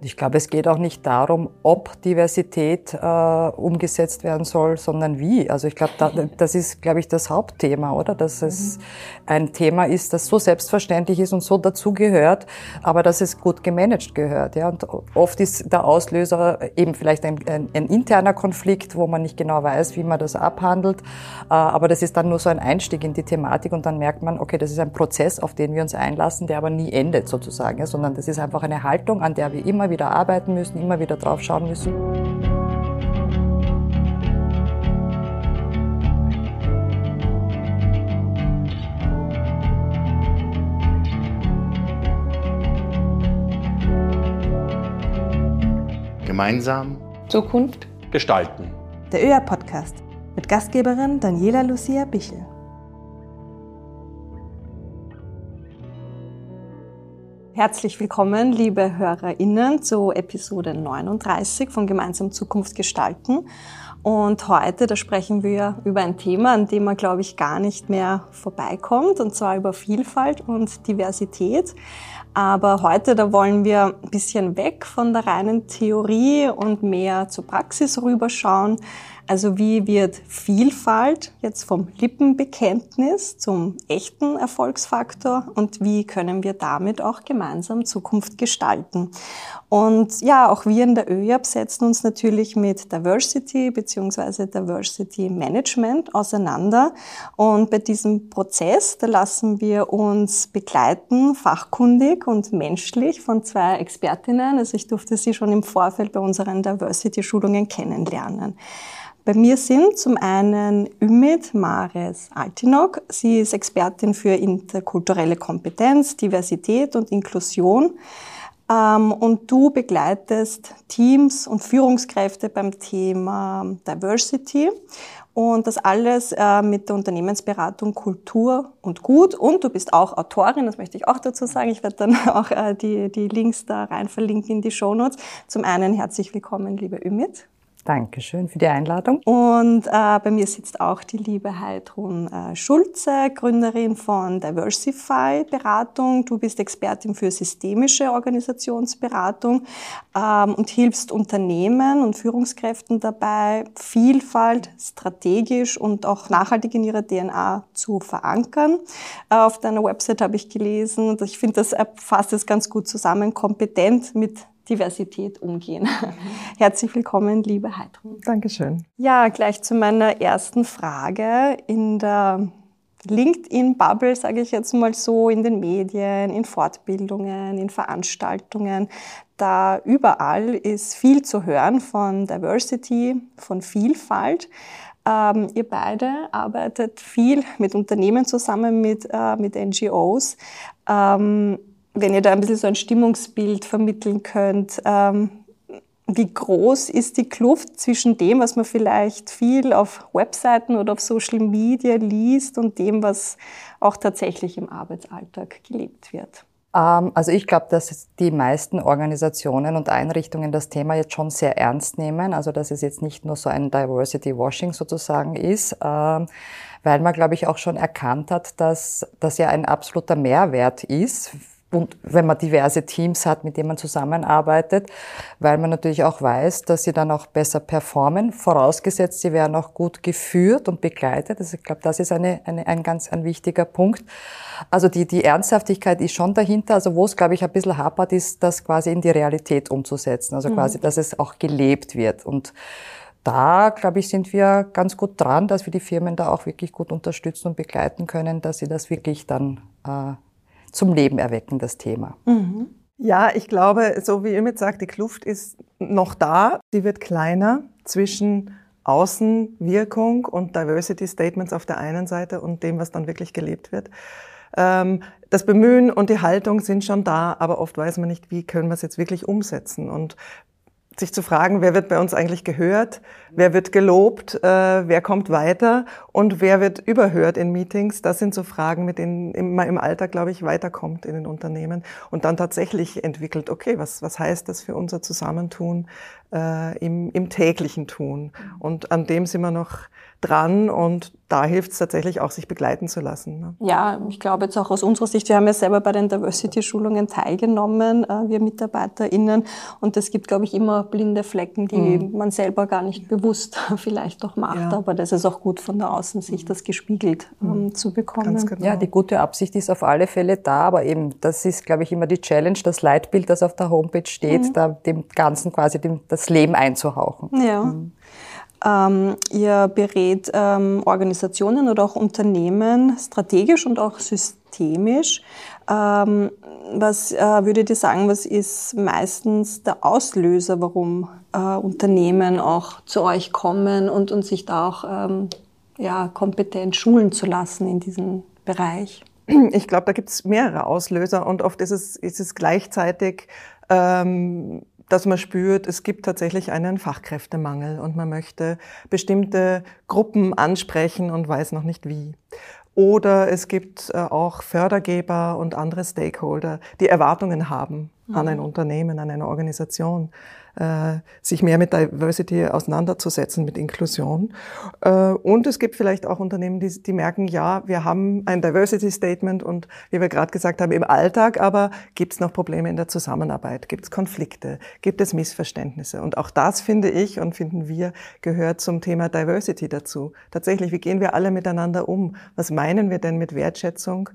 Ich glaube, es geht auch nicht darum, ob Diversität umgesetzt werden soll, sondern wie. Also ich glaube, das ist, glaube ich, das Hauptthema, oder? Dass es ein Thema ist, das so selbstverständlich ist und so dazugehört, aber dass es gut gemanagt gehört. Ja? Und oft ist der Auslöser eben vielleicht ein interner Konflikt, wo man nicht genau weiß, wie man das abhandelt. Aber das ist dann nur so ein Einstieg in die Thematik und dann merkt man, okay, das ist ein Prozess, auf den wir uns einlassen, der aber nie endet sozusagen, ja? Sondern das ist einfach eine Haltung, an der wir immer wieder arbeiten müssen, immer wieder drauf schauen müssen. Gemeinsam Zukunft gestalten. Der ÖA-Podcast mit Gastgeberin Daniela Lucia Bichel. Herzlich willkommen, liebe HörerInnen, zu Episode 39 von Gemeinsam Zukunft gestalten. Und heute, da sprechen wir über ein Thema, an dem man, glaube ich, gar nicht mehr vorbeikommt, und zwar über Vielfalt und Diversität. Aber heute, da wollen wir ein bisschen weg von der reinen Theorie und mehr zur Praxis rüberschauen. Also wie wird Vielfalt jetzt vom Lippenbekenntnis zum echten Erfolgsfaktor und wie können wir damit auch gemeinsam Zukunft gestalten? Und ja, auch wir in der ÖJAP setzen uns natürlich mit Diversity bzw. Diversity Management auseinander. Und bei diesem Prozess, da lassen wir uns begleiten, fachkundig und menschlich von zwei Expertinnen. Also ich durfte sie schon im Vorfeld bei unseren Diversity-Schulungen kennenlernen. Bei mir sind zum einen Ümit Mares Altinok. Sie ist Expertin für interkulturelle Kompetenz, Diversität und Inklusion. Und du begleitest Teams und Führungskräfte beim Thema Diversity. Und das alles mit der Unternehmensberatung Kultur und Gut. Und du bist auch Autorin, das möchte ich auch dazu sagen. Ich werde dann auch die Links da rein verlinken in die Shownotes. Zum einen herzlich willkommen, liebe Ümit. Dankeschön für die Einladung. Und bei mir sitzt auch die liebe Heidrun Schulze, Gründerin von Diversify Beratung. Du bist Expertin für systemische Organisationsberatung und hilfst Unternehmen und Führungskräften dabei, Vielfalt strategisch und auch nachhaltig in ihrer DNA zu verankern. Auf deiner Website habe ich gelesen, und ich finde, das fasst es ganz gut zusammen, kompetent mit Diversität umgehen. Herzlich willkommen, liebe Heidrun. Dankeschön. Ja, gleich zu meiner ersten Frage. In der LinkedIn-Bubble, sage ich jetzt mal so, in den Medien, in Fortbildungen, in Veranstaltungen, da überall ist viel zu hören von Diversity, von Vielfalt. Ihr beide arbeitet viel mit Unternehmen zusammen, mit NGOs. Wenn ihr da ein bisschen so ein Stimmungsbild vermitteln könnt, wie groß ist die Kluft zwischen dem, was man vielleicht viel auf Webseiten oder auf Social Media liest und dem, was auch tatsächlich im Arbeitsalltag gelebt wird? Also ich glaube, dass die meisten Organisationen und Einrichtungen das Thema jetzt schon sehr ernst nehmen. Also dass es jetzt nicht nur so ein Diversity Washing sozusagen ist, weil man, glaube ich, auch schon erkannt hat, dass das ja ein absoluter Mehrwert ist. Und wenn man diverse Teams hat, mit denen man zusammenarbeitet, weil man natürlich auch weiß, dass sie dann auch besser performen, vorausgesetzt, sie werden auch gut geführt und begleitet. Also ich glaube, das ist ein wichtiger Punkt. Also die Ernsthaftigkeit ist schon dahinter. Also wo es, glaube ich, ein bisschen hapert, ist, das quasi in die Realität umzusetzen. Also quasi, dass es auch gelebt wird. Und da, glaube ich, sind wir ganz gut dran, dass wir die Firmen da auch wirklich gut unterstützen und begleiten können, dass sie das wirklich dann zum Leben erwecken, das Thema. Mhm. Ja, ich glaube, so wie Ümit sagt, die Kluft ist noch da. Sie wird kleiner zwischen Außenwirkung und Diversity Statements auf der einen Seite und dem, was dann wirklich gelebt wird. Das Bemühen und die Haltung sind schon da, aber oft weiß man nicht, wie können wir es jetzt wirklich umsetzen. Und sich zu fragen, wer wird bei uns eigentlich gehört, wer wird gelobt, wer kommt weiter und wer wird überhört in Meetings, das sind so Fragen, mit denen man im Alltag, glaube ich, weiterkommt in den Unternehmen und dann tatsächlich entwickelt, okay, was heißt das für unser Zusammentun im täglichen Tun? Und an dem sind wir noch dran und da hilft es tatsächlich auch, sich begleiten zu lassen. Ne? Ja, ich glaube jetzt auch aus unserer Sicht, wir haben ja selber bei den Diversity-Schulungen teilgenommen, wir MitarbeiterInnen, und es gibt, glaube ich, immer blinde Flecken, die man selber gar nicht bewusst vielleicht auch macht, aber das ist auch gut von der Außensicht, das gespiegelt zu bekommen. Ganz genau. Ja, die gute Absicht ist auf alle Fälle da, aber eben, das ist, glaube ich, immer die Challenge, das Leitbild, das auf der Homepage steht, da dem Ganzen quasi das Leben einzuhauchen. Ja. Ihr berät Organisationen oder auch Unternehmen strategisch und auch systemisch. Was würdet ihr sagen, was ist meistens der Auslöser, warum Unternehmen auch zu euch kommen und sich da auch kompetent schulen zu lassen in diesem Bereich? Ich glaube, da gibt es mehrere Auslöser und oft ist es gleichzeitig, dass man spürt, es gibt tatsächlich einen Fachkräftemangel und man möchte bestimmte Gruppen ansprechen und weiß noch nicht wie. Oder es gibt auch Fördergeber und andere Stakeholder, die Erwartungen haben an ein Unternehmen, an eine Organisation, sich mehr mit Diversity auseinanderzusetzen, mit Inklusion. Und es gibt vielleicht auch Unternehmen, die merken, ja, wir haben ein Diversity Statement und wie wir gerade gesagt haben, im Alltag, aber gibt es noch Probleme in der Zusammenarbeit? Gibt es Konflikte? Gibt es Missverständnisse? Und auch das, finde ich und finden wir, gehört zum Thema Diversity dazu. Tatsächlich, wie gehen wir alle miteinander um? Was meinen wir denn mit Wertschätzung?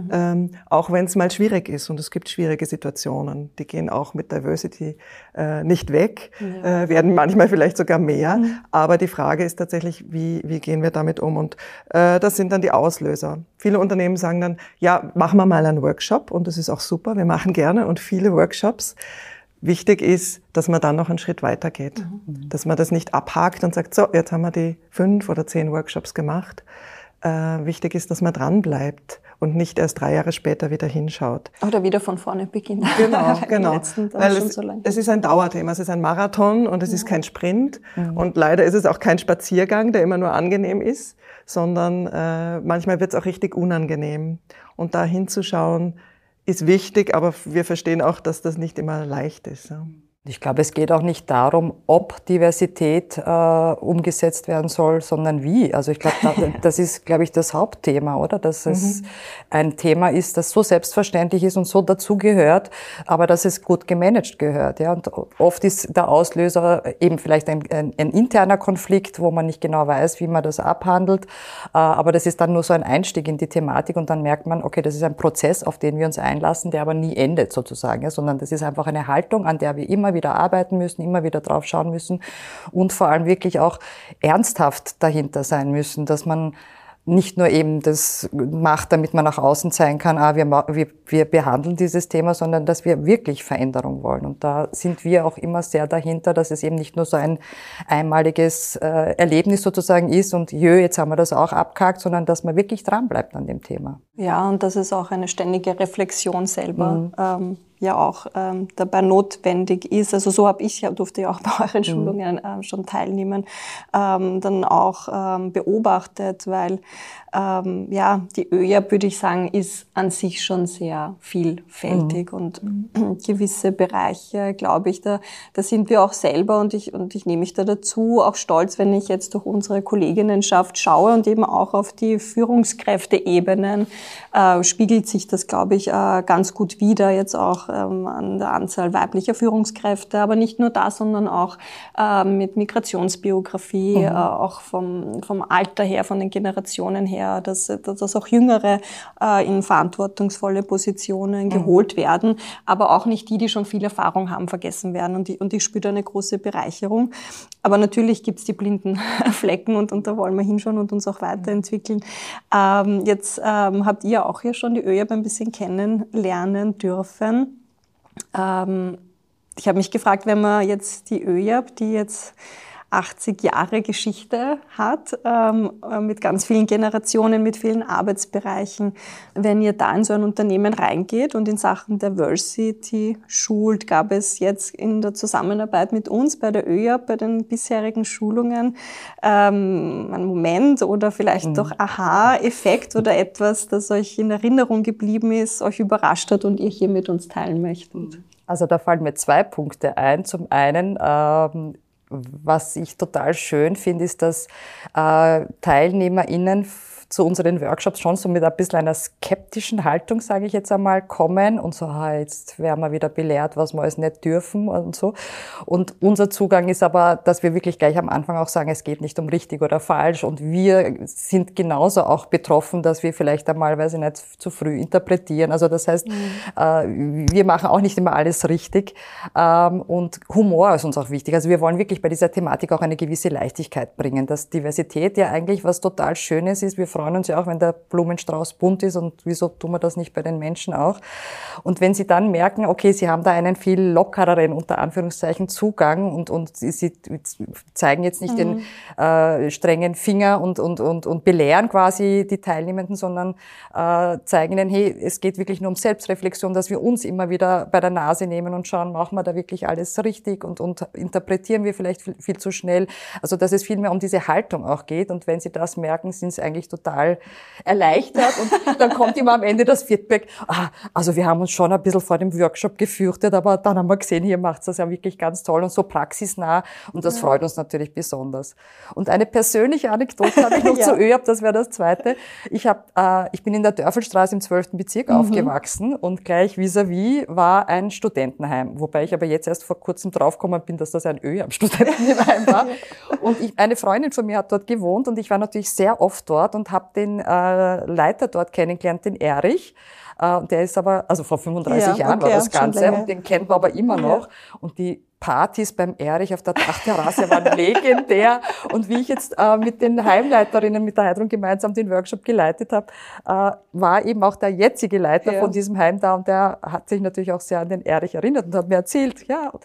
Auch wenn es mal schwierig ist und es gibt schwierige Situationen, die gehen auch mit Diversity nicht weg, werden manchmal vielleicht sogar mehr. Aber die Frage ist tatsächlich, wie gehen wir damit um? Und das sind dann die Auslöser. Viele Unternehmen sagen dann, ja, machen wir mal einen Workshop und das ist auch super. Wir machen gerne und viele Workshops. Wichtig ist, dass man dann noch einen Schritt weiter geht. Dass man das nicht abhakt und sagt, so, jetzt haben wir die 5 oder 10 Workshops gemacht. Wichtig ist, dass man dran bleibt und nicht erst 3 Jahre später wieder hinschaut. Oder wieder von vorne beginnt. Genau. Weil es ist ein Dauerthema, es ist ein Marathon und es ist kein Sprint. Und leider ist es auch kein Spaziergang, der immer nur angenehm ist, sondern manchmal wird es auch richtig unangenehm. Und da hinzuschauen ist wichtig, aber wir verstehen auch, dass das nicht immer leicht ist. Ja. Ich glaube, es geht auch nicht darum, ob Diversität umgesetzt werden soll, sondern wie. Also ich glaube, das ist, glaube ich, das Hauptthema, oder? Dass es ein Thema ist, das so selbstverständlich ist und so dazugehört, aber dass es gut gemanagt gehört. Ja? Und oft ist der Auslöser eben vielleicht ein interner Konflikt, wo man nicht genau weiß, wie man das abhandelt. Aber das ist dann nur so ein Einstieg in die Thematik und dann merkt man, okay, das ist ein Prozess, auf den wir uns einlassen, der aber nie endet sozusagen, ja? Sondern das ist einfach eine Haltung, an der wir immer wieder arbeiten müssen, immer wieder drauf schauen müssen und vor allem wirklich auch ernsthaft dahinter sein müssen, dass man nicht nur eben das macht, damit man nach außen zeigen kann, wir behandeln dieses Thema, sondern dass wir wirklich Veränderung wollen. Und da sind wir auch immer sehr dahinter, dass es eben nicht nur so ein einmaliges Erlebnis sozusagen ist und jetzt haben wir das auch abgehakt, sondern dass man wirklich dranbleibt an dem Thema. Ja, und das ist auch eine ständige Reflexion selber. Ja auch dabei notwendig ist. Also so durfte ich auch bei euren Schulungen schon teilnehmen, dann auch beobachtet, weil die ÖJAP, würde ich sagen, ist an sich schon sehr vielfältig und gewisse Bereiche, glaube ich, da sind wir auch selber und ich nehme mich da dazu auch stolz, wenn ich jetzt durch unsere Kolleginnenschaft schaue und eben auch auf die Führungskräfteebenen spiegelt sich das, glaube ich, ganz gut wider, jetzt auch an der Anzahl weiblicher Führungskräfte, aber nicht nur das, sondern auch mit Migrationsbiografie, auch vom Alter her, von den Generationen her, dass auch Jüngere in verantwortungsvolle Positionen geholt werden, aber auch nicht die schon viel Erfahrung haben, vergessen werden und ich spüre da eine große Bereicherung. Aber natürlich gibt's die blinden Flecken und da wollen wir hinschauen und uns auch weiterentwickeln. Jetzt habt ihr auch ja schon die ÖJAP ein bisschen kennenlernen dürfen. Ich habe mich gefragt, wenn man jetzt die ÖJAP, die jetzt 80 Jahre Geschichte hat, mit ganz vielen Generationen, mit vielen Arbeitsbereichen. Wenn ihr da in so ein Unternehmen reingeht und in Sachen Diversity schult, gab es jetzt in der Zusammenarbeit mit uns bei der ÖJAP, bei den bisherigen Schulungen, einen Moment oder vielleicht doch Aha-Effekt oder etwas, das euch in Erinnerung geblieben ist, euch überrascht hat und ihr hier mit uns teilen möchtet? Also da fallen mir 2 Punkte ein. Zum einen, was ich total schön finde, ist, dass TeilnehmerInnen zu unseren Workshops schon so mit ein bisschen einer skeptischen Haltung, sage ich jetzt einmal, kommen und so, jetzt werden wir wieder belehrt, was wir alles nicht dürfen und so. Und unser Zugang ist aber, dass wir wirklich gleich am Anfang auch sagen, es geht nicht um richtig oder falsch und wir sind genauso auch betroffen, dass wir vielleicht einmal, weiß ich nicht, zu früh interpretieren. Also das heißt, wir machen auch nicht immer alles richtig und Humor ist uns auch wichtig. Also wir wollen wirklich bei dieser Thematik auch eine gewisse Leichtigkeit bringen, dass Diversität ja eigentlich was total Schönes ist. Wir freuen uns ja auch, wenn der Blumenstrauß bunt ist und wieso tun wir das nicht bei den Menschen auch? Und wenn sie dann merken, okay, sie haben da einen viel lockereren, unter Anführungszeichen, Zugang und sie zeigen jetzt nicht den strengen Finger und belehren quasi die Teilnehmenden, sondern zeigen ihnen, hey, es geht wirklich nur um Selbstreflexion, dass wir uns immer wieder bei der Nase nehmen und schauen, machen wir da wirklich alles richtig und interpretieren wir vielleicht viel zu schnell. Also dass es viel mehr um diese Haltung auch geht und wenn sie das merken, sind sie eigentlich total erleichtert und dann kommt immer am Ende das Feedback, also wir haben uns schon ein bisschen vor dem Workshop gefürchtet, aber dann haben wir gesehen, hier macht das ja wirklich ganz toll und so praxisnah und das freut uns natürlich besonders. Und eine persönliche Anekdote habe ich noch zu ÖAB, das wäre das zweite. Ich bin in der Dörfelstraße im 12. Bezirk aufgewachsen und gleich vis-à-vis war ein Studentenheim, wobei ich aber jetzt erst vor kurzem draufgekommen bin, dass das ein ÖAB-Studentenheim war. Und eine Freundin von mir hat dort gewohnt und ich war natürlich sehr oft dort und habe den Leiter dort kennengelernt, den Erich. Der ist aber, also vor 35 Jahren war das Ganze und den kennen wir aber immer noch. Und die Partys beim Erich auf der Dachterrasse waren legendär. Und wie ich jetzt mit den Heimleiterinnen, mit der Heidrun gemeinsam den Workshop geleitet habe, war eben auch der jetzige Leiter von diesem Heim da und der hat sich natürlich auch sehr an den Erich erinnert und hat mir erzählt,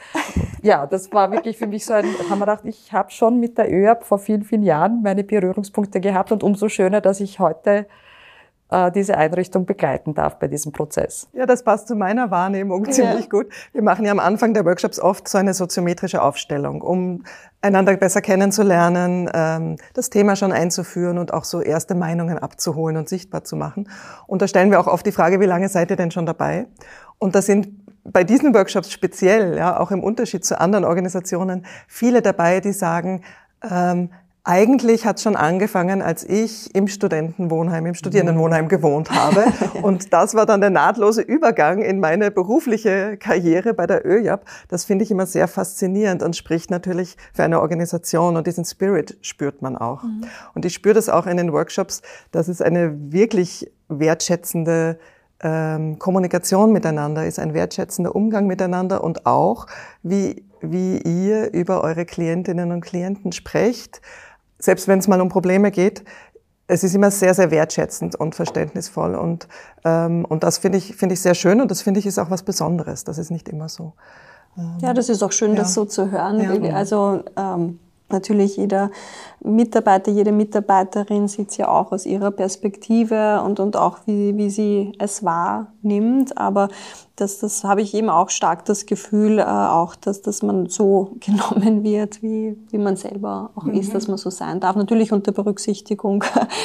das war wirklich für mich so haben wir gedacht, ich habe schon mit der ÖAB vor vielen, vielen Jahren meine Berührungspunkte gehabt und umso schöner, dass ich heute diese Einrichtung begleiten darf bei diesem Prozess. Ja, das passt zu meiner Wahrnehmung ziemlich gut. Wir machen ja am Anfang der Workshops oft so eine soziometrische Aufstellung, um einander besser kennenzulernen, das Thema schon einzuführen und auch so erste Meinungen abzuholen und sichtbar zu machen. Und da stellen wir auch oft die Frage, wie lange seid ihr denn schon dabei? Und da sind bei diesen Workshops speziell, auch im Unterschied zu anderen Organisationen, viele dabei, die sagen, eigentlich hat es schon angefangen, als ich im Studentenwohnheim, im Studierendenwohnheim gewohnt habe. Und das war dann der nahtlose Übergang in meine berufliche Karriere bei der ÖJAB. Das finde ich immer sehr faszinierend und spricht natürlich für eine Organisation. Und diesen Spirit spürt man auch. Und ich spüre das auch in den Workshops, dass es eine wirklich wertschätzende Kommunikation miteinander ist, ein wertschätzender Umgang miteinander und auch, wie ihr über eure Klientinnen und Klienten sprecht. Selbst wenn es mal um Probleme geht, es ist immer sehr, sehr wertschätzend und verständnisvoll und das finde ich sehr schön und das finde ich ist auch was Besonderes. Das ist nicht immer so. Ja, das ist auch schön, das so zu hören. Ja. Also natürlich jeder Mitarbeiter, jede Mitarbeiterin sieht es ja auch aus ihrer Perspektive und auch wie sie es wahrnimmt. Aber das habe ich eben auch stark das Gefühl, auch dass man so genommen wird, wie man selber auch ist, dass man so sein darf. Natürlich unter Berücksichtigung,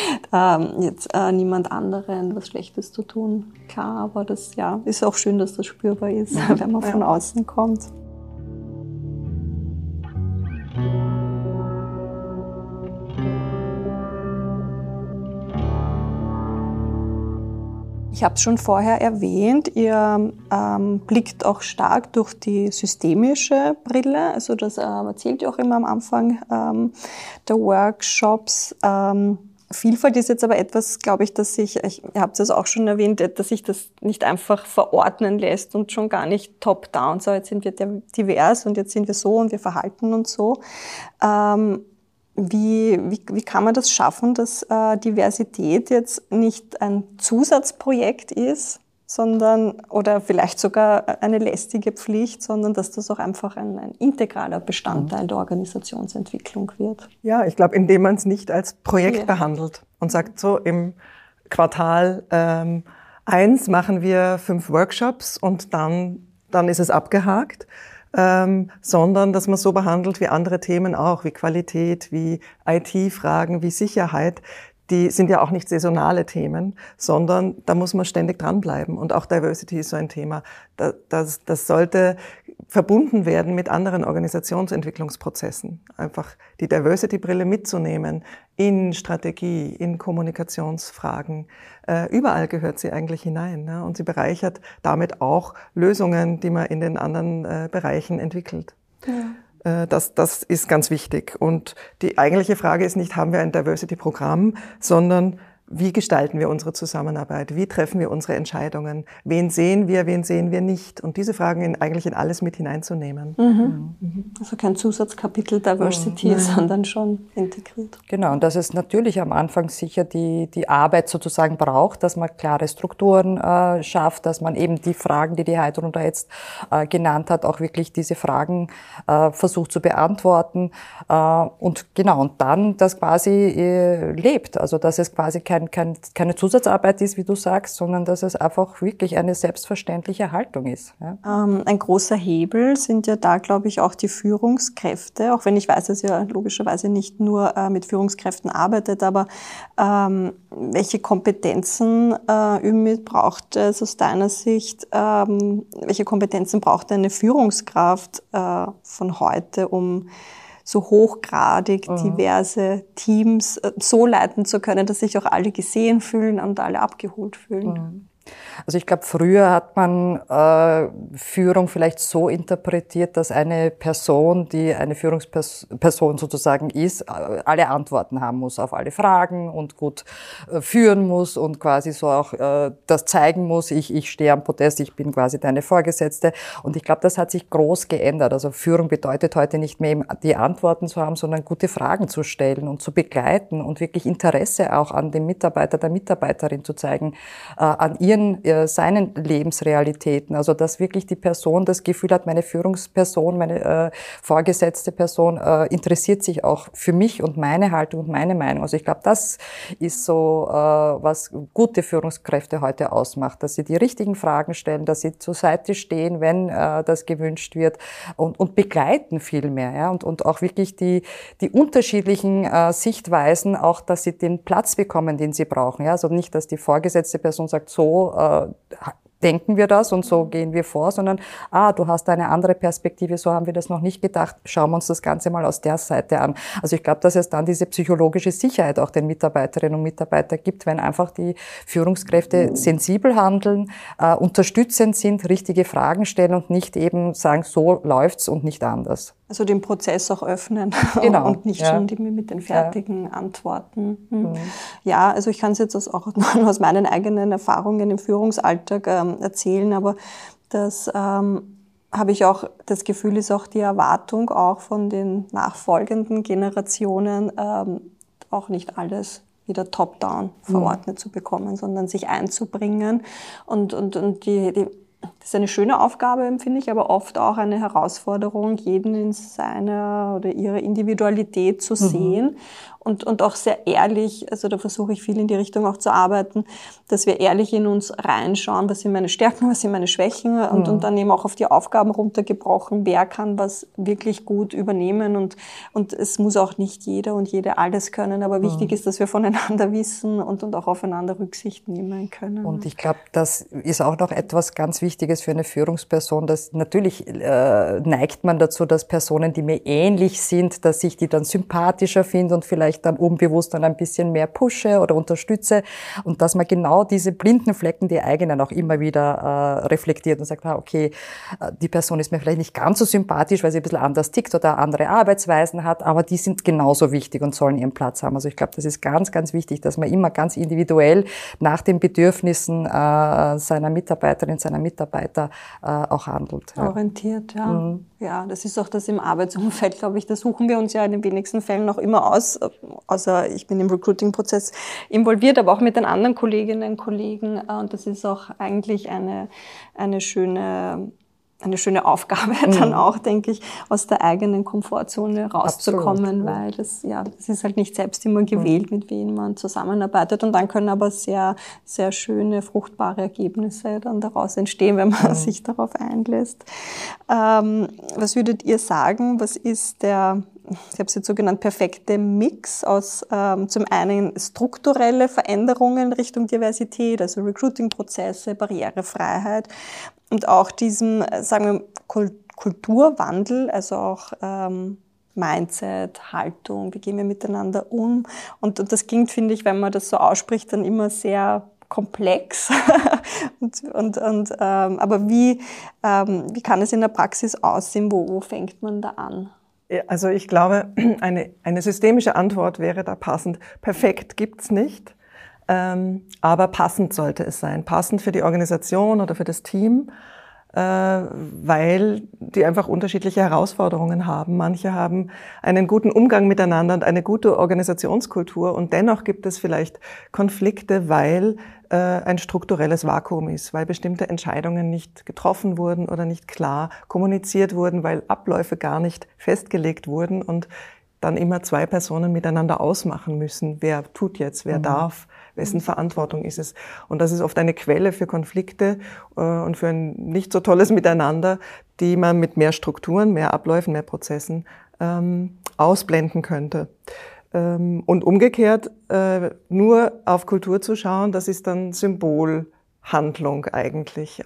jetzt niemand anderen was Schlechtes zu tun. Klar, aber das ist auch schön, dass das spürbar ist, wenn man von außen kommt. Ich habe es schon vorher erwähnt, ihr blickt auch stark durch die systemische Brille. Also das erzählt ihr auch immer am Anfang der Workshops. Vielfalt ist jetzt aber etwas, glaube ich, ihr habt es auch schon erwähnt, dass sich das nicht einfach verordnen lässt und schon gar nicht top-down. So, jetzt sind wir divers und jetzt sind wir so und wir verhalten uns so. Wie kann man das schaffen, dass Diversität jetzt nicht ein Zusatzprojekt ist, oder vielleicht sogar eine lästige Pflicht, sondern dass das auch einfach ein integraler Bestandteil der Organisationsentwicklung wird? Ja, ich glaube, indem man es nicht als Projekt behandelt und sagt, so im Quartal 1 machen wir 5 Workshops und dann ist es abgehakt. Sondern dass man so behandelt wie andere Themen auch, wie Qualität, wie IT-Fragen, wie Sicherheit. Die sind ja auch nicht saisonale Themen, sondern da muss man ständig dranbleiben. Und auch Diversity ist so ein Thema. Das sollte verbunden werden mit anderen Organisationsentwicklungsprozessen. Einfach die Diversity-Brille mitzunehmen in Strategie, in Kommunikationsfragen. Überall gehört sie eigentlich hinein. Ne? Und sie bereichert damit auch Lösungen, die man in den anderen Bereichen entwickelt. Ja. Das ist ganz wichtig. Und die eigentliche Frage ist nicht, haben wir ein Diversity-Programm, sondern wie gestalten wir unsere Zusammenarbeit? Wie treffen wir unsere Entscheidungen? Wen sehen wir nicht? Und diese Fragen eigentlich in alles mit hineinzunehmen. Also kein Zusatzkapitel Diversity, sondern schon integriert. Genau, und dass es natürlich am Anfang sicher die Arbeit sozusagen braucht, dass man klare Strukturen schafft, dass man eben die Fragen, die Heidrun da jetzt genannt hat, auch wirklich diese Fragen versucht zu beantworten. Und genau, und dann das quasi lebt. Also dass es quasi keine Zusatzarbeit ist, wie du sagst, sondern dass es einfach wirklich eine selbstverständliche Haltung ist. Ja. Ein großer Hebel sind ja da, glaube ich, auch die Führungskräfte, auch wenn ich weiß, dass ihr logischerweise nicht nur mit Führungskräften arbeitet, aber welche Kompetenzen braucht es aus deiner Sicht, welche Kompetenzen braucht eine Führungskraft von heute, um so hochgradig diverse Teams so leiten zu können, dass sich auch alle gesehen fühlen und alle abgeholt fühlen. Also ich glaube, früher hat man Führung vielleicht so interpretiert, dass eine Person, die eine Führungsperson sozusagen ist, alle Antworten haben muss auf alle Fragen und gut führen muss und quasi so auch das zeigen muss, ich stehe am Podest, ich bin quasi deine Vorgesetzte. Und ich glaube, das hat sich groß geändert. Also Führung bedeutet heute nicht mehr die Antworten zu haben, sondern gute Fragen zu stellen und zu begleiten und wirklich Interesse auch an dem Mitarbeiter, der Mitarbeiterin zu zeigen, an seinen Lebensrealitäten. Also dass wirklich die Person das Gefühl hat, meine Führungsperson, meine vorgesetzte Person interessiert sich auch für mich und meine Haltung und meine Meinung. Also ich glaube, das ist so, was gute Führungskräfte heute ausmacht, dass sie die richtigen Fragen stellen, dass sie zur Seite stehen, wenn das gewünscht wird und begleiten viel mehr. Ja? Und auch wirklich die unterschiedlichen Sichtweisen, auch, dass sie den Platz bekommen, den sie brauchen. Ja? Also nicht, dass die vorgesetzte Person sagt, so denken wir das und so gehen wir vor, sondern du hast eine andere Perspektive, so haben wir das noch nicht gedacht, schauen wir uns das Ganze mal aus der Seite an. Also ich glaube, dass es dann diese psychologische Sicherheit auch den Mitarbeiterinnen und Mitarbeitern gibt, wenn einfach die Führungskräfte sensibel handeln, unterstützend sind, richtige Fragen stellen und nicht eben sagen, so läuft's und nicht anders. Also den Prozess auch öffnen und nicht schon mit den fertigen Antworten. Ja, also ich kann es jetzt auch aus meinen eigenen Erfahrungen im Führungsalltag erzählen, aber das habe ich auch, das Gefühl ist auch die Erwartung auch von den nachfolgenden Generationen, auch nicht alles wieder top-down verordnet zu bekommen, sondern sich einzubringen und das ist eine schöne Aufgabe, empfinde ich, aber oft auch eine Herausforderung, jeden in seiner oder ihrer Individualität zu sehen und auch sehr ehrlich, also da versuche ich viel in die Richtung auch zu arbeiten, dass wir ehrlich in uns reinschauen, was sind meine Stärken, was sind meine Schwächen und dann eben auch auf die Aufgaben runtergebrochen, wer kann was wirklich gut übernehmen und es muss auch nicht jeder und jede alles können, aber wichtig ist, dass wir voneinander wissen und auch aufeinander Rücksicht nehmen können. Und ich glaube, das ist auch noch etwas ganz Wichtiges für eine Führungsperson, dass natürlich neigt man dazu, dass Personen, die mir ähnlich sind, dass ich die dann sympathischer finde und vielleicht dann unbewusst dann ein bisschen mehr pushe oder unterstütze und dass man genau diese blinden Flecken, die eigenen auch immer wieder reflektiert und sagt, okay, die Person ist mir vielleicht nicht ganz so sympathisch, weil sie ein bisschen anders tickt oder andere Arbeitsweisen hat, aber die sind genauso wichtig und sollen ihren Platz haben. Also ich glaube, das ist ganz, ganz wichtig, dass man immer ganz individuell nach den Bedürfnissen seiner Mitarbeiterin, seiner Mitarbeiter auch handelt. Orientiert, ja. Ja, das ist auch das im Arbeitsumfeld, glaube ich. Da suchen wir uns ja in den wenigsten Fällen noch immer aus, außer ich bin im Recruiting-Prozess involviert, aber auch mit den anderen Kolleginnen und Kollegen. Und das ist auch eigentlich eine schöne Aufgabe dann auch, denke ich, aus der eigenen Komfortzone rauszukommen, weil das ist halt nicht selbst immer gewählt, mit wem man zusammenarbeitet und dann können aber sehr, sehr schöne, fruchtbare Ergebnisse dann daraus entstehen, wenn man sich darauf einlässt. Was würdet ihr sagen, was ist ich habe es jetzt so genannt, perfekte Mix aus zum einen strukturelle Veränderungen Richtung Diversität, also Recruiting-Prozesse, Barrierefreiheit und auch diesem, sagen wir, Kulturwandel, also auch Mindset, Haltung, wie gehen wir miteinander um. Und das klingt, finde ich, wenn man das so ausspricht, dann immer sehr komplex. Aber wie kann es in der Praxis aussehen? Wo fängt man da an? Also ich glaube, eine systemische Antwort wäre da passend. Perfekt gibt's nicht, aber passend sollte es sein. Passend für die Organisation oder für das Team, weil die einfach unterschiedliche Herausforderungen haben. Manche haben einen guten Umgang miteinander und eine gute Organisationskultur und dennoch gibt es vielleicht Konflikte, weil ein strukturelles Vakuum ist, weil bestimmte Entscheidungen nicht getroffen wurden oder nicht klar kommuniziert wurden, weil Abläufe gar nicht festgelegt wurden und dann immer zwei Personen miteinander ausmachen müssen. Wer tut jetzt, wer darf, wessen Verantwortung ist es? Und das ist oft eine Quelle für Konflikte und für ein nicht so tolles Miteinander, die man mit mehr Strukturen, mehr Abläufen, mehr Prozessen ausblenden könnte. Und umgekehrt, nur auf Kultur zu schauen, das ist dann Symbolhandlung eigentlich.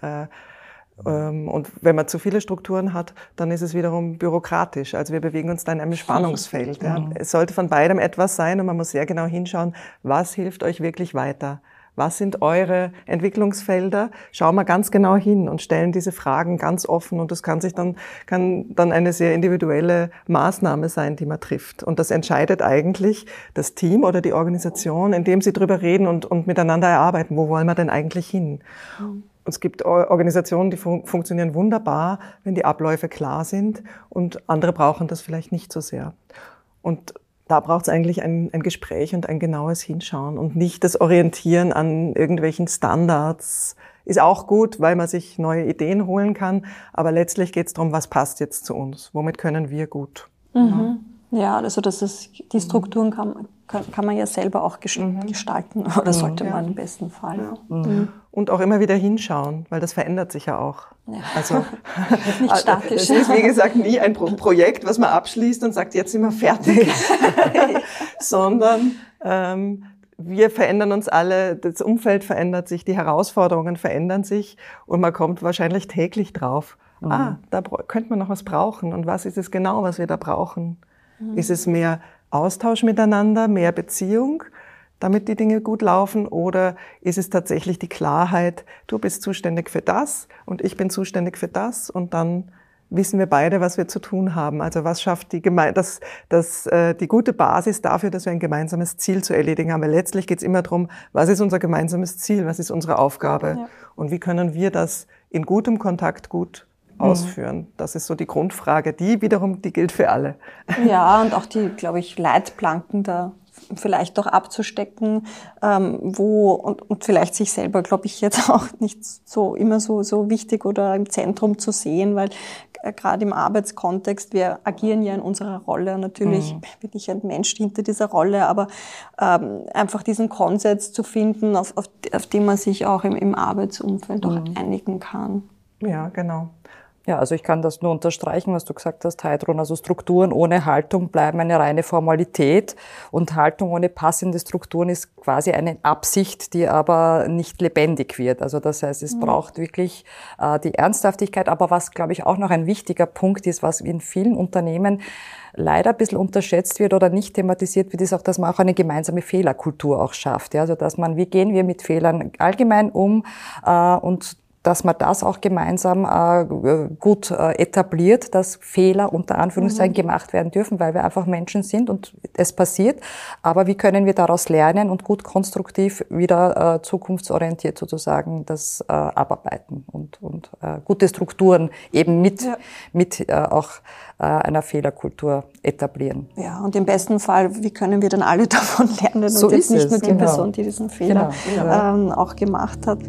Und wenn man zu viele Strukturen hat, dann ist es wiederum bürokratisch. Also wir bewegen uns da in einem Spannungsfeld. Ja. Es sollte von beidem etwas sein und man muss sehr genau hinschauen, was hilft euch wirklich weiter? Was sind eure Entwicklungsfelder? Schauen wir ganz genau hin und stellen diese Fragen ganz offen und das kann dann eine sehr individuelle Maßnahme sein, die man trifft. Und das entscheidet eigentlich das Team oder die Organisation, indem sie drüber reden und miteinander erarbeiten. Wo wollen wir denn eigentlich hin? Es gibt Organisationen, die funktionieren wunderbar, wenn die Abläufe klar sind und andere brauchen das vielleicht nicht so sehr. Und da braucht es eigentlich ein Gespräch und ein genaues Hinschauen und nicht das Orientieren an irgendwelchen Standards. Ist auch gut, weil man sich neue Ideen holen kann, aber letztlich geht es darum, was passt jetzt zu uns, womit können wir gut. Ja, also die Strukturen kann man ja selber auch gestalten oder sollte man im besten Fall. Ja. Und auch immer wieder hinschauen, weil das verändert sich ja auch. Ja. Also das ist nicht statisch. Es ist, wie gesagt, nie ein Projekt, was man abschließt und sagt, jetzt sind wir fertig, sondern wir verändern uns alle, das Umfeld verändert sich, die Herausforderungen verändern sich und man kommt wahrscheinlich täglich drauf. Da könnte man noch was brauchen. Und was ist es genau, was wir da brauchen? Ist es mehr Austausch miteinander, mehr Beziehung, damit die Dinge gut laufen? Oder ist es tatsächlich die Klarheit, du bist zuständig für das und ich bin zuständig für das und dann wissen wir beide, was wir zu tun haben. Also was schafft die gute Basis dafür, dass wir ein gemeinsames Ziel zu erledigen haben. Weil letztlich geht es immer darum, was ist unser gemeinsames Ziel, was ist unsere Aufgabe und wie können wir das in gutem Kontakt gut ausführen. Das ist so die Grundfrage, die gilt für alle. Ja, und auch die, glaube ich, Leitplanken da vielleicht auch abzustecken, und vielleicht sich selber, glaube ich, jetzt auch nicht so immer so wichtig oder im Zentrum zu sehen, weil gerade im Arbeitskontext, wir agieren ja in unserer Rolle. Natürlich bin ich ein Mensch hinter dieser Rolle, aber einfach diesen Konsens zu finden, auf den man sich auch im Arbeitsumfeld auch einigen kann. Ja, genau. Ja, also ich kann das nur unterstreichen, was du gesagt hast, Heidrun. Also Strukturen ohne Haltung bleiben eine reine Formalität und Haltung ohne passende Strukturen ist quasi eine Absicht, die aber nicht lebendig wird. Also das heißt, es braucht wirklich die Ernsthaftigkeit. Aber was, glaube ich, auch noch ein wichtiger Punkt ist, was in vielen Unternehmen leider ein bisschen unterschätzt wird oder nicht thematisiert wird, ist auch, dass man auch eine gemeinsame Fehlerkultur auch schafft. Ja, also dass man, wie gehen wir mit Fehlern allgemein um und dass man das auch gemeinsam gut etabliert, dass Fehler unter Anführungszeichen gemacht werden dürfen, weil wir einfach Menschen sind und es passiert. Aber wie können wir daraus lernen und gut konstruktiv wieder zukunftsorientiert sozusagen das abarbeiten und gute Strukturen eben mit auch einer Fehlerkultur etablieren. Ja, und im besten Fall, wie können wir dann alle davon lernen so und jetzt nicht nur die genau. Person, die diesen Fehler auch gemacht hat.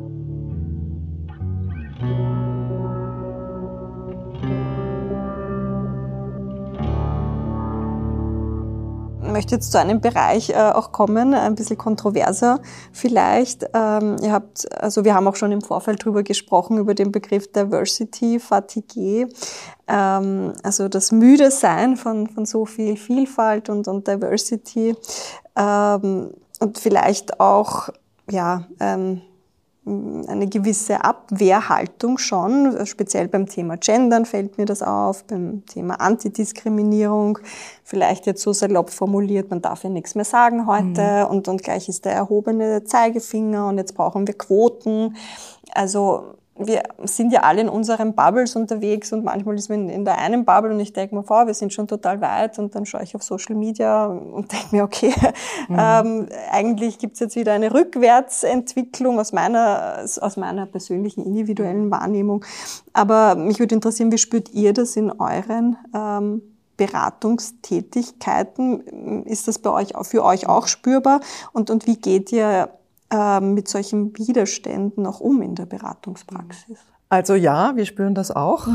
Ich möchte jetzt zu einem Bereich auch kommen, ein bisschen kontroverser vielleicht. Wir haben auch schon im Vorfeld drüber gesprochen, über den Begriff Diversity, Fatigue, also das Müde-Sein von so viel Vielfalt und Diversity und vielleicht auch, eine gewisse Abwehrhaltung schon, speziell beim Thema Gendern fällt mir das auf, beim Thema Antidiskriminierung, vielleicht jetzt so salopp formuliert, man darf ja nichts mehr sagen heute und gleich ist der erhobene Zeigefinger und jetzt brauchen wir Quoten. Also wir sind ja alle in unseren Bubbles unterwegs und manchmal ist man in der einen Bubble und ich denke mir, wir sind schon total weit und dann schaue ich auf Social Media und denke mir, okay, eigentlich gibt's jetzt wieder eine Rückwärtsentwicklung aus meiner persönlichen individuellen Wahrnehmung. Aber mich würde interessieren, wie spürt ihr das in euren Beratungstätigkeiten? Ist das für euch auch spürbar und wie geht ihr mit solchen Widerständen auch in der Beratungspraxis? Also ja, wir spüren das auch.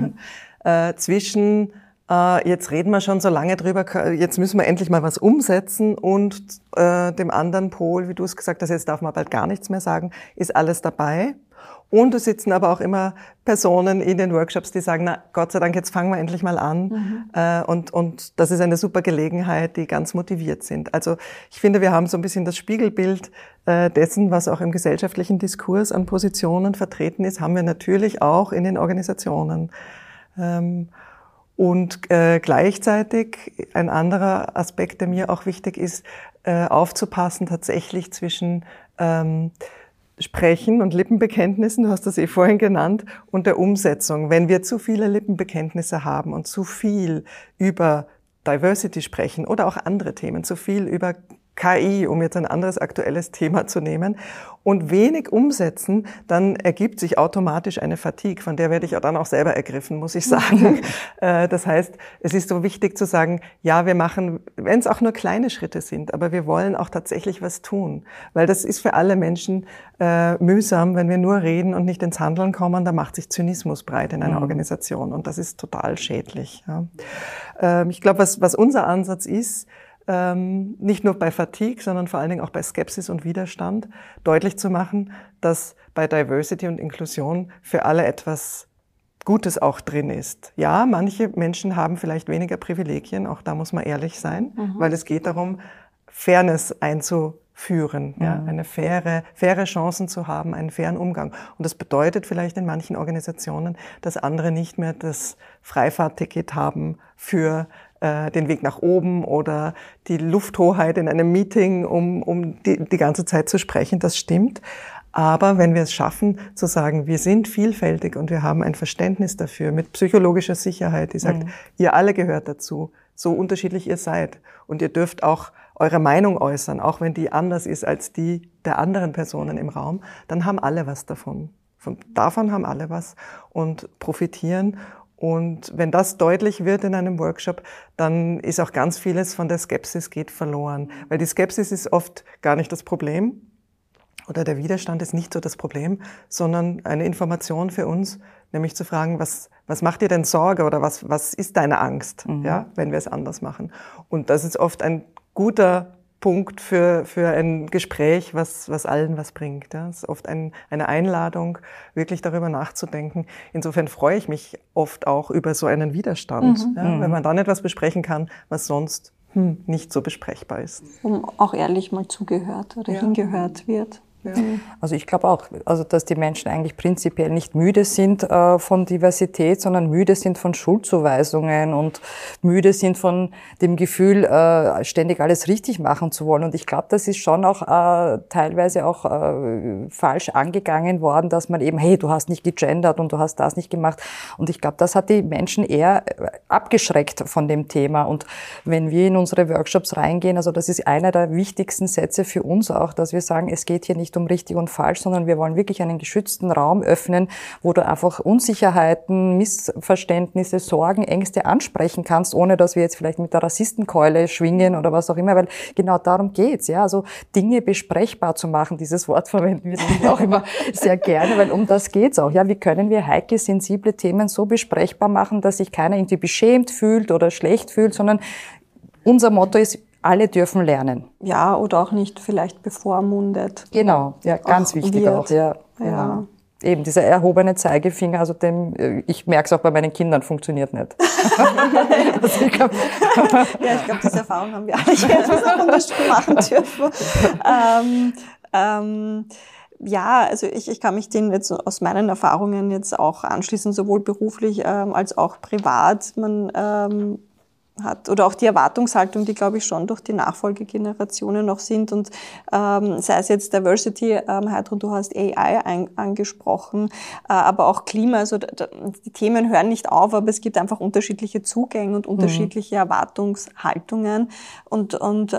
Jetzt reden wir schon so lange drüber, jetzt müssen wir endlich mal was umsetzen und dem anderen Pol, wie du es gesagt hast, jetzt darf man bald gar nichts mehr sagen, ist alles dabei. Und es sitzen aber auch immer Personen in den Workshops, die sagen, na Gott sei Dank, jetzt fangen wir endlich mal an. Und das ist eine super Gelegenheit, die ganz motiviert sind. Also ich finde, wir haben so ein bisschen das Spiegelbild dessen, was auch im gesellschaftlichen Diskurs an Positionen vertreten ist, haben wir natürlich auch in den Organisationen. Und gleichzeitig ein anderer Aspekt, der mir auch wichtig ist, aufzupassen tatsächlich zwischen Sprechen und Lippenbekenntnissen, du hast das vorhin genannt, und der Umsetzung. Wenn wir zu viele Lippenbekenntnisse haben und zu viel über Diversity sprechen oder auch andere Themen, zu viel über KI, um jetzt ein anderes aktuelles Thema zu nehmen, und wenig umsetzen, dann ergibt sich automatisch eine Fatigue, von der werde ich dann auch selber ergriffen, muss ich sagen. Das heißt, es ist so wichtig zu sagen, ja, wir machen, wenn es auch nur kleine Schritte sind, aber wir wollen auch tatsächlich was tun, weil das ist für alle Menschen mühsam, wenn wir nur reden und nicht ins Handeln kommen, da macht sich Zynismus breit in einer Organisation und das ist total schädlich. Ja. Ich glaube, was unser Ansatz ist, nicht nur bei Fatigue, sondern vor allen Dingen auch bei Skepsis und Widerstand, deutlich zu machen, dass bei Diversity und Inklusion für alle etwas Gutes auch drin ist. Ja, manche Menschen haben vielleicht weniger Privilegien, auch da muss man ehrlich sein, weil es geht darum, Fairness einzuführen, ja, eine faire Chancen zu haben, einen fairen Umgang. Und das bedeutet vielleicht in manchen Organisationen, dass andere nicht mehr das Freifahrtticket haben für den Weg nach oben oder die Lufthoheit in einem Meeting, um die ganze Zeit zu sprechen. Das stimmt. Aber wenn wir es schaffen, zu sagen, wir sind vielfältig und wir haben ein Verständnis dafür mit psychologischer Sicherheit, die sagt, ihr alle gehört dazu, so unterschiedlich ihr seid. Und ihr dürft auch eure Meinung äußern, auch wenn die anders ist als die der anderen Personen im Raum, dann haben alle was davon. Davon haben alle was und profitieren. Und wenn das deutlich wird in einem Workshop, dann ist auch ganz vieles von der Skepsis geht verloren. Weil die Skepsis ist oft gar nicht das Problem oder der Widerstand ist nicht so das Problem, sondern eine Information für uns, nämlich zu fragen, was macht dir denn Sorge oder was ist deine Angst, ja, wenn wir es anders machen. Und das ist oft ein guter Punkt für ein Gespräch, was allen was bringt. Ja. Das ist oft eine Einladung, wirklich darüber nachzudenken. Insofern freue ich mich oft auch über so einen Widerstand, ja, wenn man dann etwas besprechen kann, was sonst nicht so besprechbar ist. Um auch ehrlich mal zugehört oder hingehört wird. Ja. Also ich glaube auch, dass die Menschen eigentlich prinzipiell nicht müde sind von Diversität, sondern müde sind von Schuldzuweisungen und müde sind von dem Gefühl, ständig alles richtig machen zu wollen. Und ich glaube, das ist schon auch teilweise auch falsch angegangen worden, dass man eben, hey, du hast nicht gegendert und du hast das nicht gemacht. Und ich glaube, das hat die Menschen eher abgeschreckt von dem Thema. Und wenn wir in unsere Workshops reingehen, also das ist einer der wichtigsten Sätze für uns auch, dass wir sagen, es geht hier nicht um richtig und falsch, sondern wir wollen wirklich einen geschützten Raum öffnen, wo du einfach Unsicherheiten, Missverständnisse, Sorgen, Ängste ansprechen kannst, ohne dass wir jetzt vielleicht mit der Rassistenkeule schwingen oder was auch immer, weil genau darum geht's, ja, also Dinge besprechbar zu machen, dieses Wort verwenden wir auch immer sehr gerne, weil um das geht's auch, ja, wie können wir heikle, sensible Themen so besprechbar machen, dass sich keiner irgendwie beschämt fühlt oder schlecht fühlt, sondern unser Motto ist, alle dürfen lernen. Ja, oder auch nicht vielleicht bevormundet. Genau, ja, ganz wichtig auch. Ja, genau. Eben, dieser erhobene Zeigefinger, also ich merke es auch bei meinen Kindern, funktioniert nicht. Also ich glaube, diese Erfahrung haben wir alle jetzt machen dürfen. ja, also ich kann mich denen jetzt aus meinen Erfahrungen jetzt auch anschließen, sowohl beruflich als auch privat. Man hat, oder auch die Erwartungshaltung, die, glaube ich, schon durch die Nachfolgegenerationen noch sind, und sei es jetzt Diversity, Heidrun, du hast AI angesprochen, aber auch Klima, also die Themen hören nicht auf, aber es gibt einfach unterschiedliche Zugänge und unterschiedliche Erwartungshaltungen, und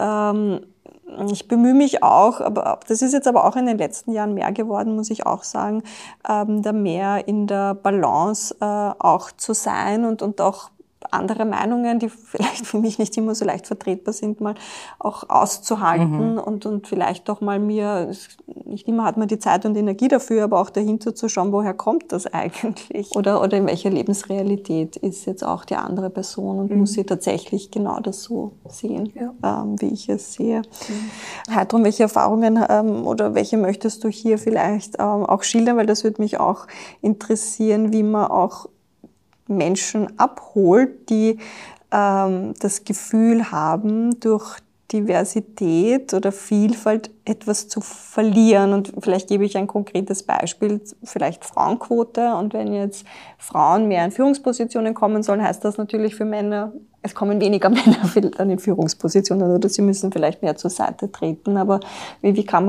ich bemühe mich auch, aber das ist jetzt aber auch in den letzten Jahren mehr geworden, muss ich auch sagen, da mehr in der Balance auch zu sein und auch andere Meinungen, die vielleicht für mich nicht immer so leicht vertretbar sind, mal auch auszuhalten und vielleicht doch mal nicht immer hat man die Zeit und Energie dafür, aber auch dahinter zu schauen, woher kommt das eigentlich? Oder in welcher Lebensrealität ist jetzt auch die andere Person und muss sie tatsächlich genau das so sehen, wie ich es sehe. Heidrun, welche Erfahrungen oder welche möchtest du hier vielleicht auch schildern, weil das würde mich auch interessieren, wie man auch Menschen abholt, die das Gefühl haben, durch Diversität oder Vielfalt etwas zu verlieren. Und vielleicht gebe ich ein konkretes Beispiel, vielleicht Frauenquote. Und wenn jetzt Frauen mehr in Führungspositionen kommen sollen, heißt das natürlich für Männer, es kommen weniger Männer dann in Führungspositionen oder sie müssen vielleicht mehr zur Seite treten. Aber wie kann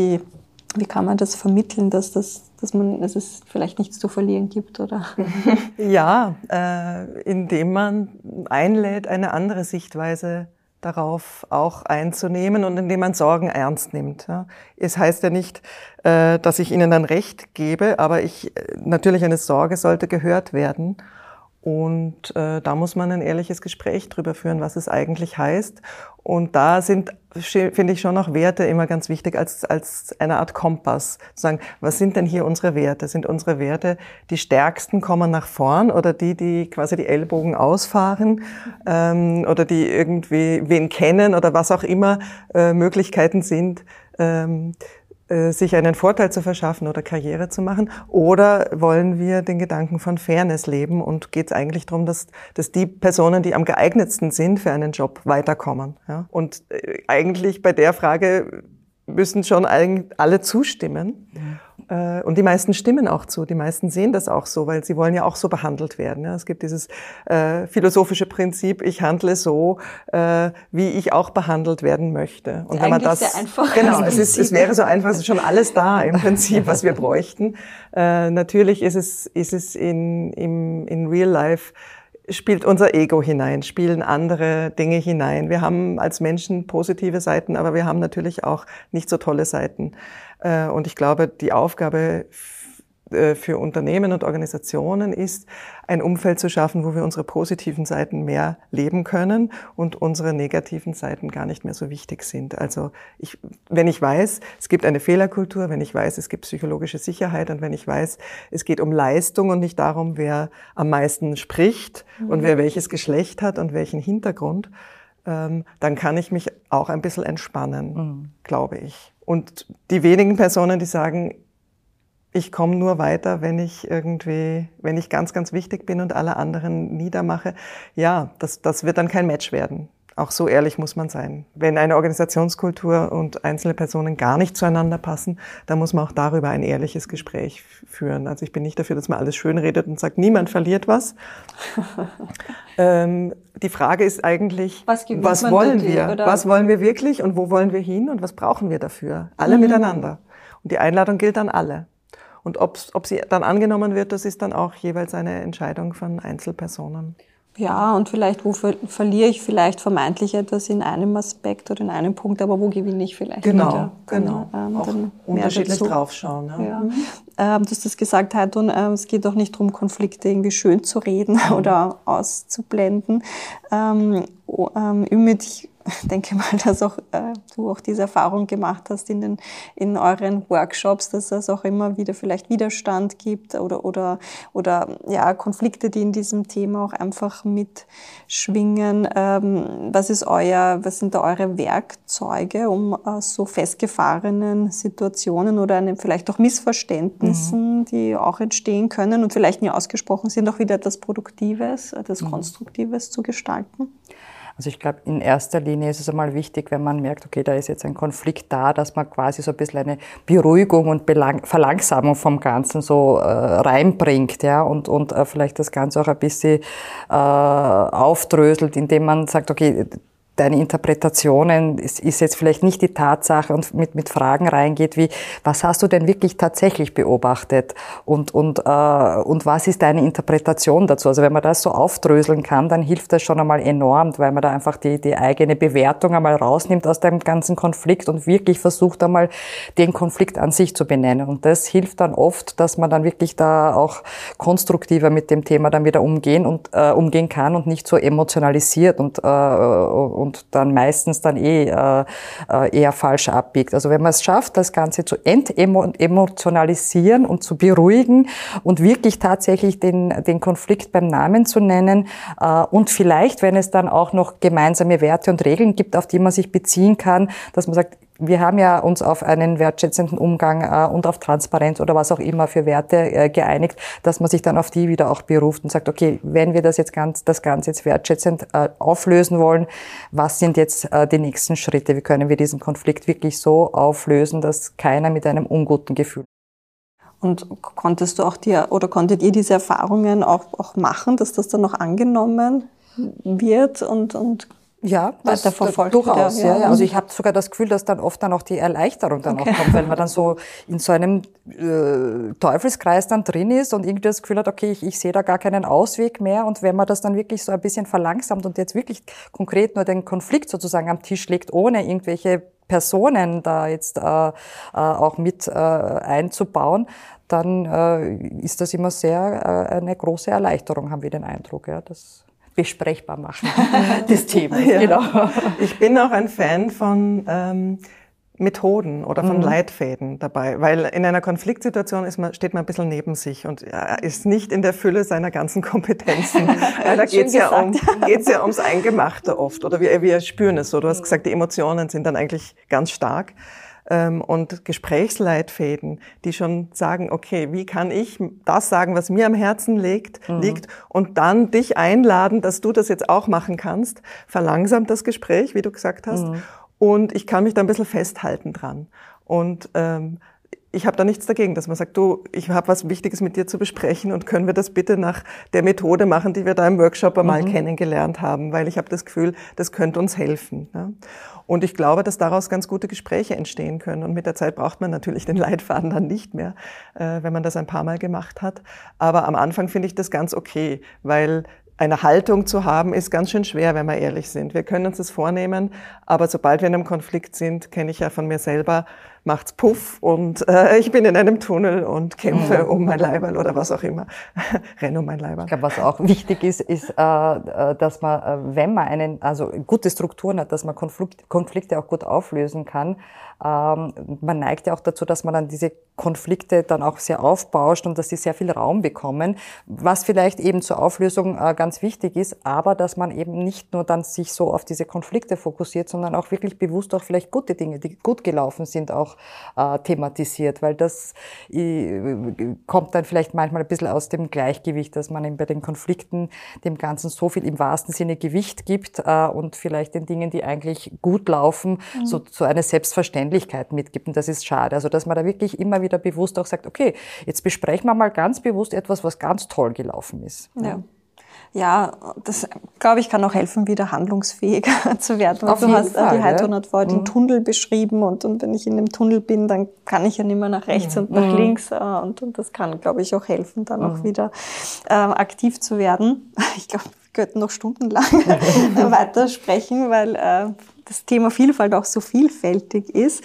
man das vermitteln, dass es vielleicht nichts zu verlieren gibt, oder? Ja, indem man einlädt, eine andere Sichtweise darauf auch einzunehmen und indem man Sorgen ernst nimmt. Ja. Es heißt ja nicht, dass ich Ihnen dann Recht gebe, aber natürlich eine Sorge sollte gehört werden. Und da muss man ein ehrliches Gespräch drüber führen, was es eigentlich heißt. Und da finde ich schon auch Werte immer ganz wichtig als eine Art Kompass. Zu sagen, was sind denn hier unsere Werte? Sind unsere Werte, die stärksten kommen nach vorn oder die quasi die Ellbogen ausfahren oder die irgendwie wen kennen oder was auch immer Möglichkeiten sind, sich einen Vorteil zu verschaffen oder Karriere zu machen? Oder wollen wir den Gedanken von Fairness leben und geht es eigentlich darum, dass die Personen, die am geeignetsten sind für einen Job, weiterkommen? Ja? Und eigentlich bei der Frage müssen schon alle zustimmen. Und die meisten stimmen auch zu, die meisten sehen das auch so, weil sie wollen ja auch so behandelt werden. Ja, es gibt dieses philosophische Prinzip, ich handle so, wie ich auch behandelt werden möchte. Und wenn man das, sehr einfach. Genau, es wäre so einfach, es ist schon alles da im Prinzip, was wir bräuchten. Natürlich ist es in Real Life, spielt unser Ego hinein, spielen andere Dinge hinein. Wir haben als Menschen positive Seiten, aber wir haben natürlich auch nicht so tolle Seiten. Und ich glaube, die Aufgabe für Unternehmen und Organisationen ist, ein Umfeld zu schaffen, wo wir unsere positiven Seiten mehr leben können und unsere negativen Seiten gar nicht mehr so wichtig sind. Also wenn ich weiß, es gibt eine Fehlerkultur, wenn ich weiß, es gibt psychologische Sicherheit und wenn ich weiß, es geht um Leistung und nicht darum, wer am meisten spricht und wer welches Geschlecht hat und welchen Hintergrund, dann kann ich mich auch ein bisschen entspannen, glaube ich. Und die wenigen Personen, die sagen, ich komme nur weiter, wenn ich ganz, ganz wichtig bin und alle anderen niedermache. Ja, das wird dann kein Match werden. Auch so ehrlich muss man sein. Wenn eine Organisationskultur und einzelne Personen gar nicht zueinander passen, dann muss man auch darüber ein ehrliches Gespräch führen. Also ich bin nicht dafür, dass man alles schönredet und sagt, niemand verliert was. Die Frage ist eigentlich, was wollen wir? Oder? Was wollen wir wirklich und wo wollen wir hin und was brauchen wir dafür? Alle miteinander. Und die Einladung gilt an alle. Und ob sie dann angenommen wird, das ist dann auch jeweils eine Entscheidung von Einzelpersonen. Ja, und vielleicht, wo verliere ich vielleicht vermeintlich etwas in einem Aspekt oder in einem Punkt, aber wo gewinne ich vielleicht genau. Auch unterschiedlich draufschauen. Ja. Du hast das gesagt, Heidrun, es geht auch nicht darum, Konflikte irgendwie schön zu reden oder auszublenden. Ümit, ich denke mal, dass auch du auch diese Erfahrung gemacht hast in euren Workshops, dass es auch immer wieder vielleicht Widerstand gibt oder ja Konflikte, die in diesem Thema auch einfach mitschwingen. Was sind da eure Werkzeuge, um aus so festgefahrenen Situationen oder vielleicht auch Missverständnissen, die auch entstehen können und vielleicht nie ausgesprochen sind, auch wieder etwas Produktives, etwas Konstruktives zu gestalten? Also ich glaube, in erster Linie ist es einmal wichtig, wenn man merkt, okay, da ist jetzt ein Konflikt da, dass man quasi so ein bisschen eine Beruhigung und Verlangsamung vom Ganzen so reinbringt, ja, und vielleicht das Ganze auch ein bisschen aufdröselt, indem man sagt, okay, deine Interpretationen ist jetzt vielleicht nicht die Tatsache und mit Fragen reingeht wie, was hast du denn wirklich tatsächlich beobachtet und was ist deine Interpretation dazu? Also wenn man das so aufdröseln kann, dann hilft das schon einmal enorm, weil man da einfach die eigene Bewertung einmal rausnimmt aus dem ganzen Konflikt und wirklich versucht einmal den Konflikt an sich zu benennen. Und das hilft dann oft, dass man dann wirklich da auch konstruktiver mit dem Thema dann wieder umgehen kann und nicht so emotionalisiert und dann meistens dann eher falsch abbiegt. Also wenn man es schafft, das Ganze zu emotionalisieren und zu beruhigen und wirklich tatsächlich den Konflikt beim Namen zu nennen und vielleicht, wenn es dann auch noch gemeinsame Werte und Regeln gibt, auf die man sich beziehen kann, dass man sagt, wir haben ja uns auf einen wertschätzenden Umgang und auf Transparenz oder was auch immer für Werte geeinigt, dass man sich dann auf die wieder auch beruft und sagt, okay, wenn wir das Ganze jetzt wertschätzend auflösen wollen, was sind jetzt die nächsten Schritte? Wie können wir diesen Konflikt wirklich so auflösen, dass keiner mit einem unguten Gefühl. Und konntet ihr diese Erfahrungen auch machen, dass das dann noch angenommen wird und ja, das weiterverfolgt durchaus. Ja. Also ich habe sogar das Gefühl, dass dann oft dann auch die Erleichterung dann auch kommt, weil man dann so in so einem Teufelskreis dann drin ist und irgendwie das Gefühl hat, okay, ich sehe da gar keinen Ausweg mehr. Und wenn man das dann wirklich so ein bisschen verlangsamt und jetzt wirklich konkret nur den Konflikt sozusagen am Tisch legt, ohne irgendwelche Personen da jetzt auch mit einzubauen, dann ist das immer sehr eine große Erleichterung, haben wir den Eindruck, ja, das besprechbar machen, das Thema. Ja. Genau. Ich bin auch ein Fan von Methoden oder von Leitfäden dabei, weil in einer Konfliktsituation steht man ein bisschen neben sich und ist nicht in der Fülle seiner ganzen Kompetenzen. Da geht's ja ums Eingemachte oft oder wir spüren es so. Du hast gesagt, die Emotionen sind dann eigentlich ganz stark. Und Gesprächsleitfäden, die schon sagen, okay, wie kann ich das sagen, was mir am Herzen liegt und dann dich einladen, dass du das jetzt auch machen kannst, verlangsamt das Gespräch, wie du gesagt hast, und ich kann mich da ein bisschen festhalten dran. Und ich habe da nichts dagegen, dass man sagt, du, ich habe was Wichtiges mit dir zu besprechen und können wir das bitte nach der Methode machen, die wir da im Workshop einmal kennengelernt haben, weil ich habe das Gefühl, das könnte uns helfen. Ja? Und ich glaube, dass daraus ganz gute Gespräche entstehen können. Und mit der Zeit braucht man natürlich den Leitfaden dann nicht mehr, wenn man das ein paar Mal gemacht hat. Aber am Anfang finde ich das ganz okay, weil eine Haltung zu haben, ist ganz schön schwer, wenn wir ehrlich sind. Wir können uns das vornehmen, aber sobald wir in einem Konflikt sind, kenne ich ja von mir selber, macht's Puff und ich bin in einem Tunnel und kämpfe um mein Leiberl oder was auch immer, renne um mein Leiberl. Ich glaube, was auch wichtig ist, dass man, wenn man gute Strukturen hat, dass man Konflikte auch gut auflösen kann. Man neigt ja auch dazu, dass man dann diese Konflikte dann auch sehr aufbauscht und dass sie sehr viel Raum bekommen, was vielleicht eben zur Auflösung ganz wichtig ist, aber dass man eben nicht nur dann sich so auf diese Konflikte fokussiert, sondern auch wirklich bewusst auch vielleicht gute Dinge, die gut gelaufen sind, auch thematisiert, weil das kommt dann vielleicht manchmal ein bisschen aus dem Gleichgewicht, dass man eben bei den Konflikten dem Ganzen so viel im wahrsten Sinne Gewicht gibt und vielleicht den Dingen, die eigentlich gut laufen, so eine Selbstverständlichkeit mitgibt. Und das ist schade. Also, dass man da wirklich immer wieder bewusst auch sagt, okay, jetzt besprechen wir mal ganz bewusst etwas, was ganz toll gelaufen ist. Ja, das, glaube ich, kann auch helfen, wieder handlungsfähiger zu werden. Auf jeden Fall, die Heidrun hat vorher den Tunnel beschrieben und wenn ich in dem Tunnel bin, dann kann ich ja nicht mehr nach rechts und nach links und das kann, glaube ich, auch helfen, dann auch wieder aktiv zu werden. Ich glaube, wir könnten noch stundenlang weitersprechen, weil das Thema Vielfalt auch so vielfältig ist.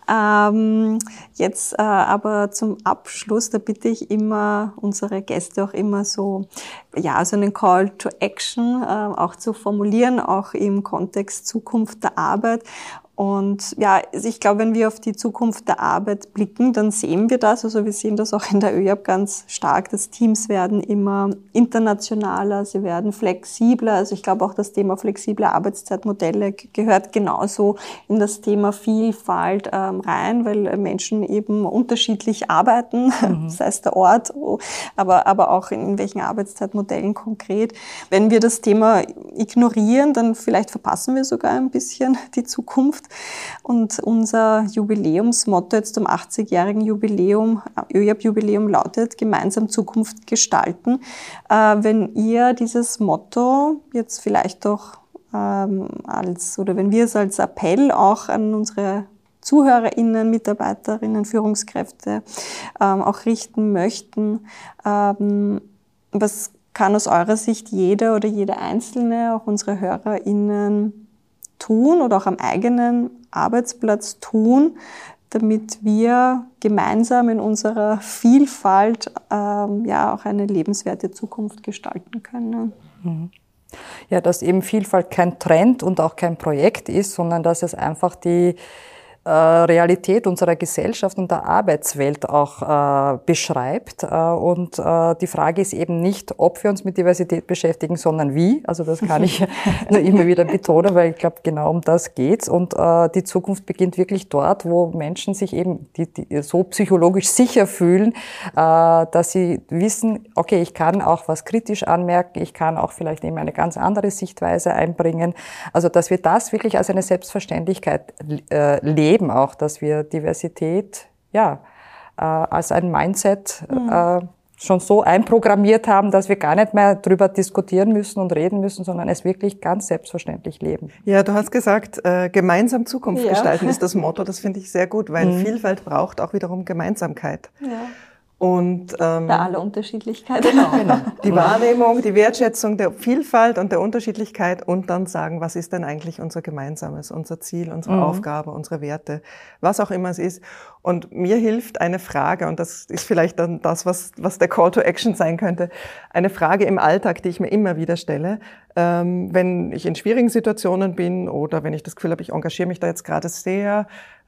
Jetzt aber zum Abschluss, da bitte ich immer unsere Gäste auch immer so einen Call to Action auch zu formulieren, auch im Kontext Zukunft der Arbeit. Und ja, ich glaube, wenn wir auf die Zukunft der Arbeit blicken, dann sehen wir das. Also wir sehen das auch in der ÖJAB ganz stark. Das Teams werden immer internationaler, sie werden flexibler. Also ich glaube auch das Thema flexible Arbeitszeitmodelle gehört genauso in das Thema Vielfalt rein, weil Menschen eben unterschiedlich arbeiten, sei es der Ort, aber auch in welchen Arbeitszeitmodellen konkret. Wenn wir das Thema ignorieren, dann vielleicht verpassen wir sogar ein bisschen die Zukunft. Und unser Jubiläumsmotto jetzt zum 80-jährigen Jubiläum, ÖJAB-Jubiläum lautet, gemeinsam Zukunft gestalten. Wenn ihr dieses Motto jetzt vielleicht doch wenn wir es als Appell auch an unsere ZuhörerInnen, Mitarbeiterinnen, Führungskräfte auch richten möchten, was kann aus eurer Sicht jeder oder jede Einzelne, auch unsere HörerInnen, tun oder auch am eigenen Arbeitsplatz tun, damit wir gemeinsam in unserer Vielfalt auch eine lebenswerte Zukunft gestalten können. Ja, dass eben Vielfalt kein Trend und auch kein Projekt ist, sondern dass es einfach die Realität unserer Gesellschaft und der Arbeitswelt auch beschreibt. Und die Frage ist eben nicht, ob wir uns mit Diversität beschäftigen, sondern wie. Also das kann ich nur immer wieder betonen, weil ich glaube, genau um das geht's. Und die Zukunft beginnt wirklich dort, wo Menschen sich eben die so psychologisch sicher fühlen, dass sie wissen, okay, ich kann auch was kritisch anmerken, ich kann auch vielleicht eben eine ganz andere Sichtweise einbringen. Also dass wir das wirklich als eine Selbstverständlichkeit leben auch, dass wir Diversität als ein Mindset schon so einprogrammiert haben, dass wir gar nicht mehr drüber diskutieren müssen und reden müssen, sondern es wirklich ganz selbstverständlich leben. Ja, du hast gesagt, gemeinsam Zukunft gestalten ist das Motto. Das finde ich sehr gut, weil Vielfalt braucht auch wiederum Gemeinsamkeit. Ja. Und bei aller Unterschiedlichkeit. Genau. Die Wahrnehmung, die Wertschätzung der Vielfalt und der Unterschiedlichkeit und dann sagen, was ist denn eigentlich unser Gemeinsames, unser Ziel, unsere Aufgabe, unsere Werte, was auch immer es ist. Und mir hilft eine Frage, und das ist vielleicht dann das, was der Call to Action sein könnte, eine Frage im Alltag, die ich mir immer wieder stelle, wenn ich in schwierigen Situationen bin oder wenn ich das Gefühl habe, ich engagiere mich da jetzt gerade sehr,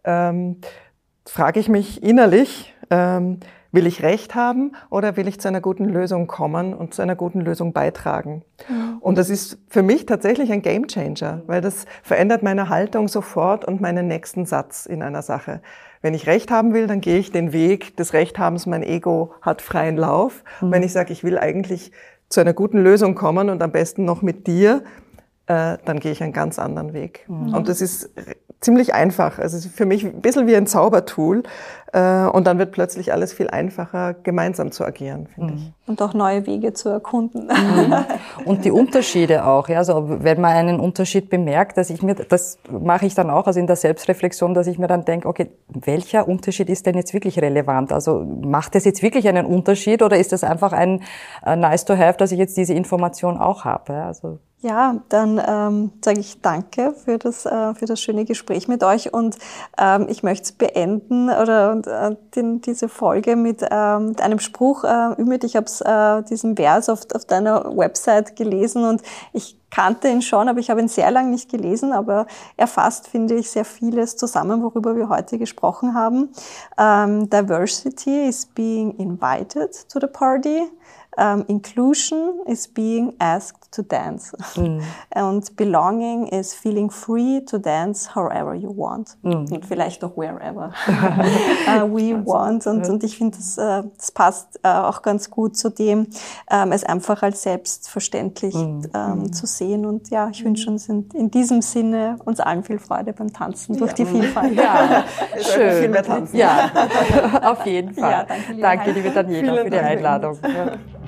frage ich mich innerlich, will ich Recht haben oder will ich zu einer guten Lösung kommen und zu einer guten Lösung beitragen? Und das ist für mich tatsächlich ein Gamechanger, weil das verändert meine Haltung sofort und meinen nächsten Satz in einer Sache. Wenn ich Recht haben will, dann gehe ich den Weg des Rechthabens, mein Ego hat freien Lauf. Wenn ich sage, ich will eigentlich zu einer guten Lösung kommen und am besten noch mit dir, dann gehe ich einen ganz anderen Weg. Und das ist ziemlich einfach. Also es ist für mich ein bisschen wie ein Zaubertool. Und dann wird plötzlich alles viel einfacher, gemeinsam zu agieren, finde ich. Und auch neue Wege zu erkunden. Und die Unterschiede auch. Ja, also wenn man einen Unterschied bemerkt, das mache ich dann auch, also in der Selbstreflexion, dass ich mir dann denke, okay, welcher Unterschied ist denn jetzt wirklich relevant? Also macht das jetzt wirklich einen Unterschied oder ist das einfach ein nice to have, dass ich jetzt diese Information auch habe? Also ja, dann sage ich danke für das schöne Gespräch mit euch und ich möchte es beenden oder diese Folge mit einem Spruch. Ümit, ich habe diesen Vers auf deiner Website gelesen und ich kannte ihn schon, aber ich habe ihn sehr lange nicht gelesen, aber er fasst, finde ich, sehr vieles zusammen, worüber wir heute gesprochen haben. Diversity is being invited to the party. Inclusion is being asked to dance. And belonging is feeling free to dance however you want. Und vielleicht auch wherever we want. Und ich finde, das passt auch ganz gut zu dem, es einfach als selbstverständlich zu sehen. Und ja, ich wünsche uns in diesem Sinne uns allen viel Freude beim Tanzen durch die Vielfalt. Ja, schön. Viel mehr tanzen. Ja, auf jeden Fall. Ja, danke, liebe Daniela, für die Einladung. Ja.